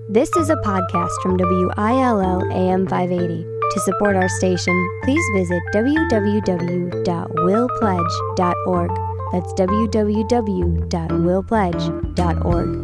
This is a podcast from WILL AM 580. To support our station, please visit www.willpledge.org. That's www.willpledge.org.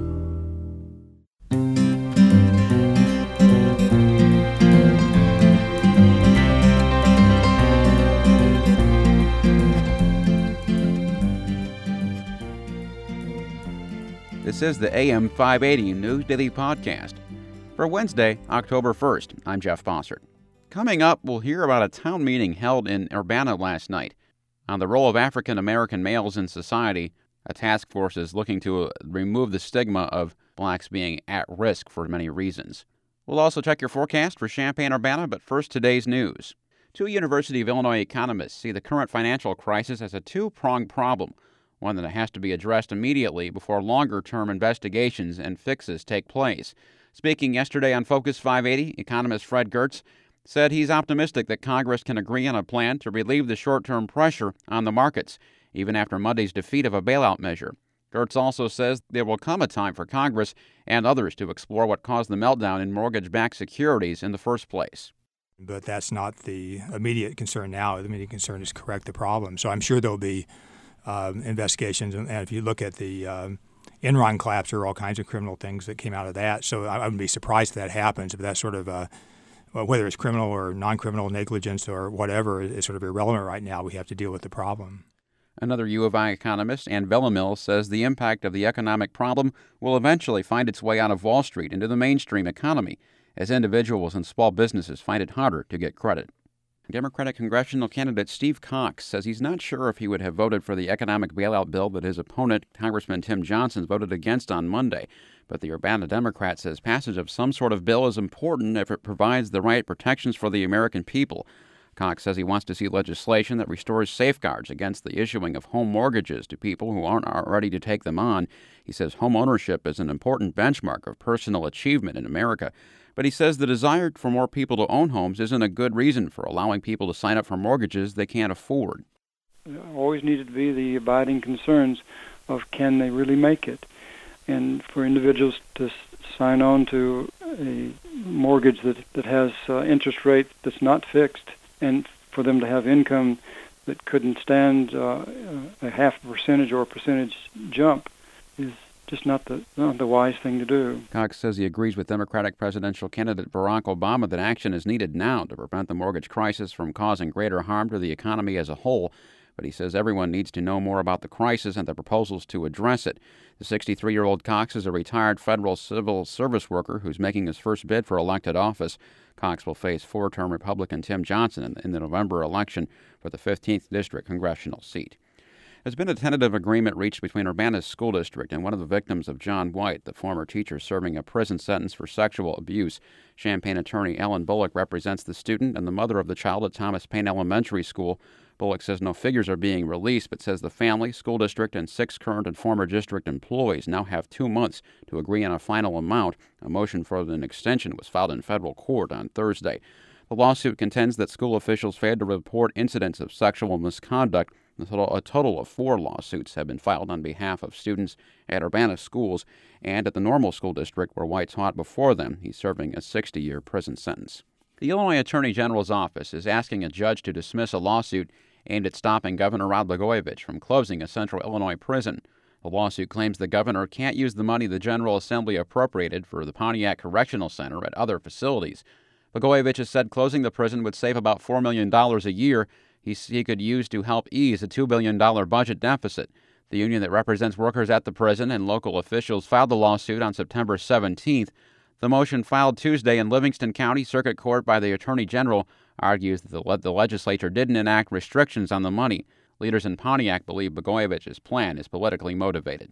This is the AM 580 News Daily Podcast for Wednesday, October 1st. I'm Jeff Bossert. Coming up, we'll hear about a town meeting held in Urbana last night on the role of African American males in society. A task force is looking to remove the stigma of blacks being at risk for many reasons. We'll also check your forecast for Champaign-Urbana, but first, today's news. Two University of Illinois economists see the current financial crisis as a two-pronged problem, one that has to be addressed immediately before longer-term investigations and fixes take place. Speaking yesterday on Focus 580, economist Fred Gertz said he's optimistic that Congress can agree on a plan to relieve the short-term pressure on the markets, even after Monday's defeat of a bailout measure. Gertz also says there will come a time for Congress and others to explore what caused the meltdown in mortgage-backed securities in the first place. But that's not the immediate concern now. The immediate concern is correct the problem. So I'm sure there'll be investigations, and if you look at the Enron collapse, there are all kinds of criminal things that came out of that. So I wouldn't be surprised if that happens. But that's sort of whether it's criminal or non-criminal negligence or whatever is sort of irrelevant right now. We have to deal with the problem. Another U of I economist, Ann Villamil, says the impact of the economic problem will eventually find its way out of Wall Street into the mainstream economy, as individuals and small businesses find it harder to get credit. Democratic congressional candidate Steve Cox says he's not sure if he would have voted for the economic bailout bill that his opponent, Congressman Tim Johnson, voted against on Monday. But the Urbana Democrat says passage of some sort of bill is important if it provides the right protections for the American people. Cox says he wants to see legislation that restores safeguards against the issuing of home mortgages to people who aren't ready to take them on. He says home ownership is an important benchmark of personal achievement in America. But he says the desire for more people to own homes isn't a good reason for allowing people to sign up for mortgages they can't afford. There always needed to be the abiding concerns of can they really make it? And for individuals to sign on to a mortgage that has interest rate that's not fixed, and for them to have income that couldn't stand a half a percentage or a percentage jump is just not the wise thing to do. Cox says he agrees with Democratic presidential candidate Barack Obama that action is needed now to prevent the mortgage crisis from causing greater harm to the economy as a whole. But he says everyone needs to know more about the crisis and the proposals to address it. The 63-year-old Cox is a retired federal civil service worker who's making his first bid for elected office. Cox will face four-term Republican Tim Johnson in the November election for the 15th District congressional seat. There's been a tentative agreement reached between Urbana's school district and one of the victims of John White, the former teacher serving a prison sentence for sexual abuse. Champaign attorney Ellen Bullock represents the student and the mother of the child at Thomas Paine Elementary School. Bullock says no figures are being released, but says the family, school district, and 6 current and former district employees now have 2 months to agree on a final amount. A motion for an extension was filed in federal court on Thursday. The lawsuit contends that school officials failed to report incidents of sexual misconduct. A total of 4 lawsuits have been filed on behalf of students at Urbana schools and at the Normal School District where White taught before them. He's serving a 60-year prison sentence. The Illinois Attorney General's office is asking a judge to dismiss a lawsuit aimed at stopping Governor Rod Blagojevich from closing a central Illinois prison. The lawsuit claims the governor can't use the money the General Assembly appropriated for the Pontiac Correctional Center at other facilities. Blagojevich has said closing the prison would save about $4 million a year he could use to help ease a $2 billion budget deficit. The union that represents workers at the prison and local officials filed the lawsuit on September 17th. The motion filed Tuesday in Livingston County Circuit Court by the Attorney General argues that the legislature didn't enact restrictions on the money. Leaders in Pontiac believe Blagojevich's plan is politically motivated.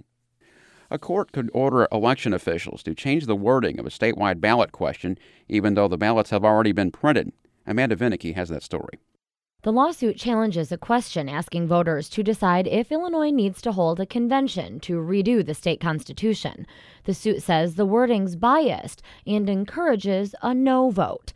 A court could order election officials to change the wording of a statewide ballot question, even though the ballots have already been printed. Amanda Vinicky has that story. The lawsuit challenges a question asking voters to decide if Illinois needs to hold a convention to redo the state constitution. The suit says the wording's biased and encourages a no vote.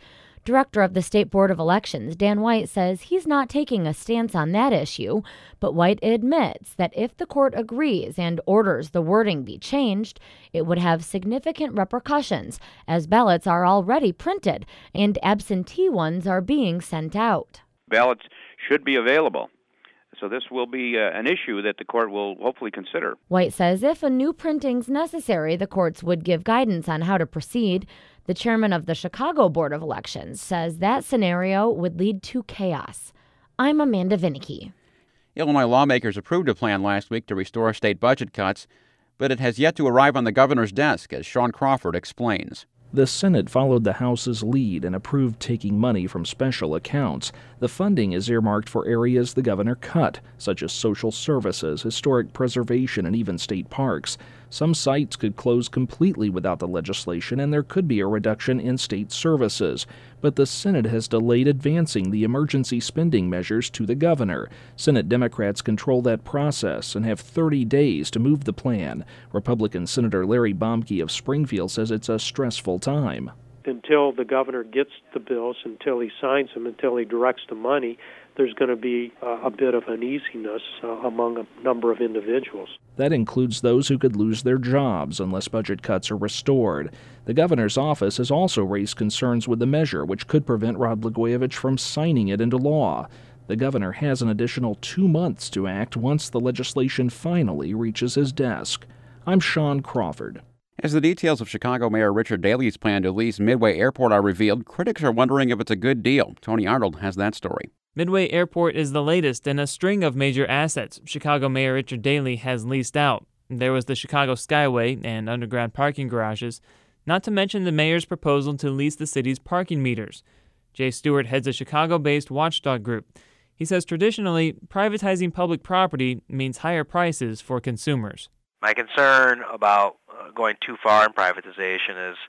Director of the State Board of Elections, Dan White, says he's not taking a stance on that issue, but White admits that if the court agrees and orders the wording be changed, it would have significant repercussions, as ballots are already printed and absentee ones are being sent out. Ballots should be available. So this will be an issue that the court will hopefully consider. White says if a new printing's necessary, the courts would give guidance on how to proceed. The chairman of the Chicago Board of Elections says that scenario would lead to chaos. I'm Amanda Vinicky. Illinois lawmakers approved a plan last week to restore state budget cuts, but it has yet to arrive on the governor's desk, as Sean Crawford explains. The Senate followed the House's lead and approved taking money from special accounts. The funding is earmarked for areas the governor cut, such as social services, historic preservation, and even state parks. Some sites could close completely without the legislation, and there could be a reduction in state services. But the Senate has delayed advancing the emergency spending measures to the governor. Senate Democrats control that process and have 30 days to move the plan. Republican Senator Larry Bomke of Springfield says it's a stressful time. Until the governor gets the bills, until he signs them, until he directs the money, there's going to be a bit of uneasiness among a number of individuals. That includes those who could lose their jobs unless budget cuts are restored. The governor's office has also raised concerns with the measure, which could prevent Rod Blagojevich from signing it into law. The governor has an additional 2 months to act once the legislation finally reaches his desk. I'm Sean Crawford. As the details of Chicago Mayor Richard Daley's plan to lease Midway Airport are revealed, critics are wondering if it's a good deal. Tony Arnold has that story. Midway Airport is the latest in a string of major assets Chicago Mayor Richard Daley has leased out. There was the Chicago Skyway and underground parking garages, not to mention the mayor's proposal to lease the city's parking meters. Jay Stewart heads a Chicago-based watchdog group. He says traditionally, privatizing public property means higher prices for consumers. My concern about going too far in privatization is,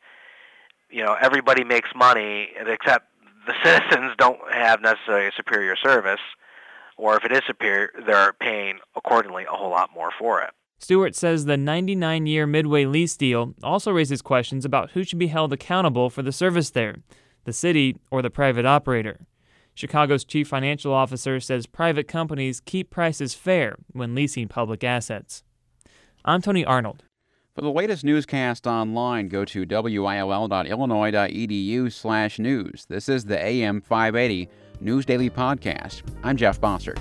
everybody makes money except the citizens don't have necessarily a superior service, or if it is superior, they're paying accordingly a whole lot more for it. Stewart says the 99-year Midway lease deal also raises questions about who should be held accountable for the service there, the city or the private operator. Chicago's chief financial officer says private companies keep prices fair when leasing public assets. I'm Tony Arnold. For the latest newscast online, go to will.illinois.edu/news. This is the AM 580 News Daily Podcast. I'm Jeff Bossert.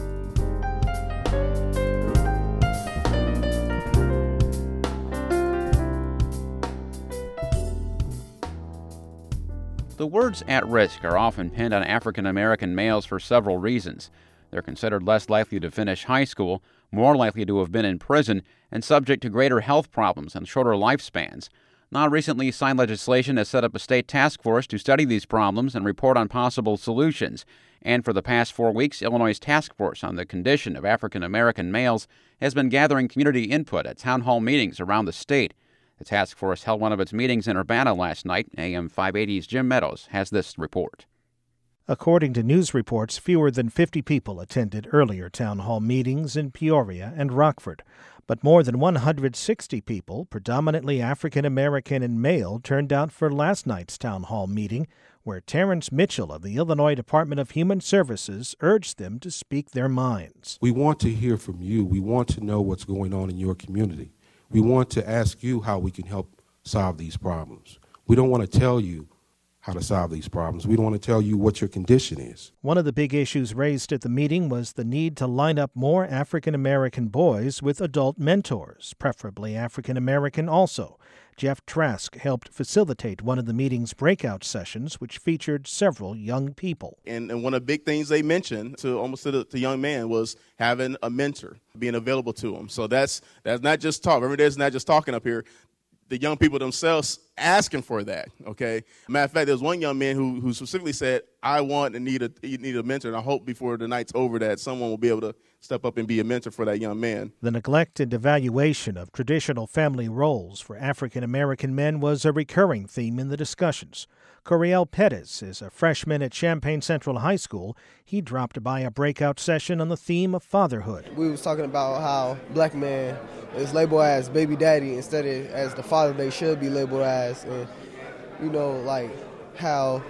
The words "at risk" are often pinned on African American males for several reasons. They're considered less likely to finish high school, more likely to have been in prison, and subject to greater health problems and shorter lifespans. Now, recently signed legislation has set up a state task force to study these problems and report on possible solutions. And for the past 4 weeks, Illinois' task force on the condition of African American males has been gathering community input at town hall meetings around the state. The task force held one of its meetings in Urbana last night. AM 580's Jim Meadows has this report. According to news reports, fewer than 50 people attended earlier town hall meetings in Peoria and Rockford, but more than 160 people, predominantly African American and male, turned out for last night's town hall meeting, where Terrence Mitchell of the Illinois Department of Human Services urged them to speak their minds. We want to hear from you. We want to know what's going on in your community. We want to ask you how we can help solve these problems. We don't want to tell you how to solve these problems. We don't want to tell you what your condition is. One of the big issues raised at the meeting was the need to line up more African American boys with adult mentors, preferably African American also. Jeff Trask helped facilitate one of the meeting's breakout sessions, which featured several young people. And one of the big things they mentioned to the young man was having a mentor, being available to him. So that's not just talk. Remember, there's not just talking up here. The young people themselves asking for that, okay? Matter of fact, there's one young man who specifically said, I want and need a mentor, and I hope before the night's over that someone will be able to step up and be a mentor for that young man. The neglect and devaluation of traditional family roles for African American men was a recurring theme in the discussions. Coriel Pettis is a freshman at Champaign Central High School. He dropped by a breakout session on the theme of fatherhood. We was talking about how black men is labeled as baby daddy instead of as the father they should be labeled as. And, like how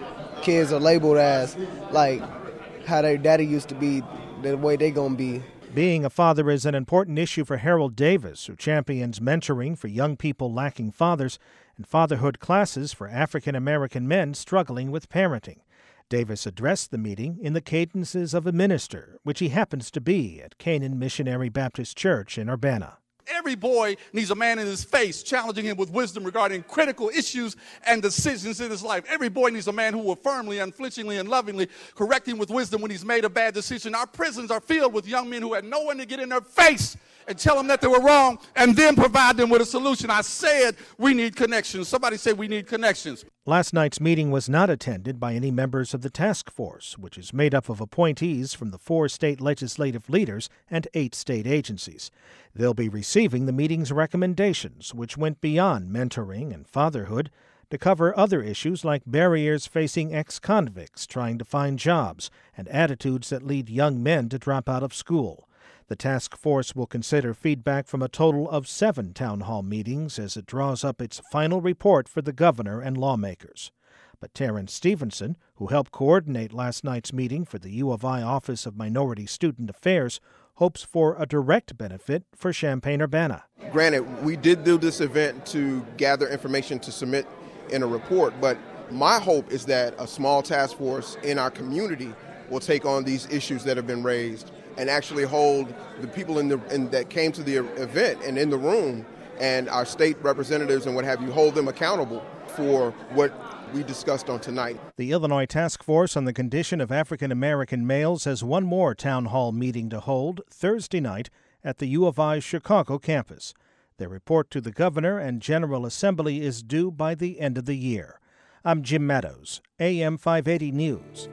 kids are labeled as like how their daddy used to be, the way they gonna be. Being a father is an important issue for Harold Davis, who champions mentoring for young people lacking fathers and fatherhood classes for African American men struggling with parenting. Davis addressed the meeting in the cadences of a minister, which he happens to be at Canaan Missionary Baptist Church in Urbana. Every boy needs a man in his face, challenging him with wisdom regarding critical issues and decisions in his life. Every boy needs a man who will firmly, unflinchingly, and lovingly correct him with wisdom when he's made a bad decision. Our prisons are filled with young men who had no one to get in their face and tell them that they were wrong and then provide them with a solution. I said we need connections. Somebody said we need connections. Last night's meeting was not attended by any members of the task force, which is made up of appointees from the 4 state legislative leaders and 8 state agencies. They'll be receiving the meeting's recommendations, which went beyond mentoring and fatherhood to cover other issues like barriers facing ex-convicts trying to find jobs and attitudes that lead young men to drop out of school. The task force will consider feedback from a total of 7 town hall meetings as it draws up its final report for the governor and lawmakers. But Terrence Stevenson, who helped coordinate last night's meeting for the U of I Office of Minority Student Affairs, hopes for a direct benefit for Champaign-Urbana. Granted, we did do this event to gather information to submit in a report, but my hope is that a small task force in our community will take on these issues that have been raised and actually hold the people that came to the event and in the room and our state representatives and what have you, hold them accountable for what we discussed on tonight. The Illinois Task Force on the Condition of African American Males has one more town hall meeting to hold Thursday night at the U of I Chicago campus. Their report to the governor and General Assembly is due by the end of the year. I'm Jim Meadows, AM 580 News.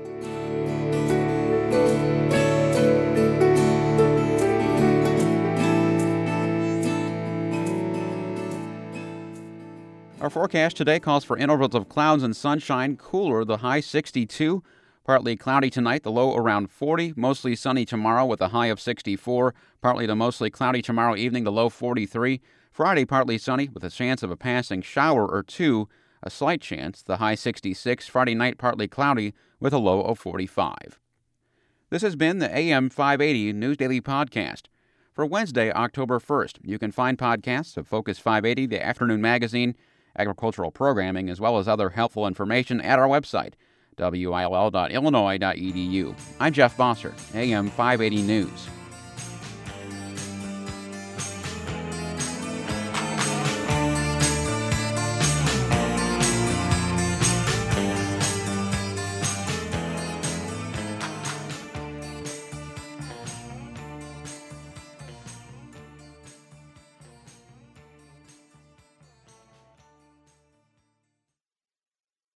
Our forecast today calls for intervals of clouds and sunshine, cooler, the high 62. Partly cloudy tonight, the low around 40. Mostly sunny tomorrow with a high of 64. Partly to mostly cloudy tomorrow evening, the low 43. Friday, partly sunny with a chance of a passing shower or two. A slight chance, the high 66. Friday night, partly cloudy with a low of 45. This has been the AM 580 News Daily Podcast. For Wednesday, October 1st, you can find podcasts of Focus 580, the afternoon magazine, agricultural programming, as well as other helpful information at our website, will.illinois.edu. I'm Jeff Bosser, AM 580 News.